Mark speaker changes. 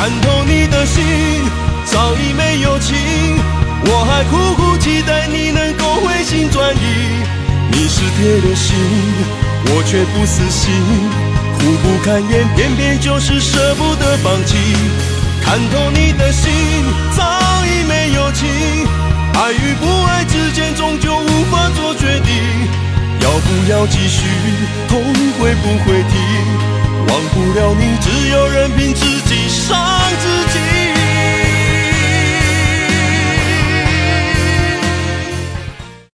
Speaker 1: 看透你的心早已没有情，我还苦苦期待你能够回心转意。你是铁了心，我却不死心，苦不堪言，偏偏就是舍不得放弃。看透你的心早已没有情，爱与不爱之间终究无法做决定，要不要继续，痛会不会停，忘不了你，只有任凭自己伤自己。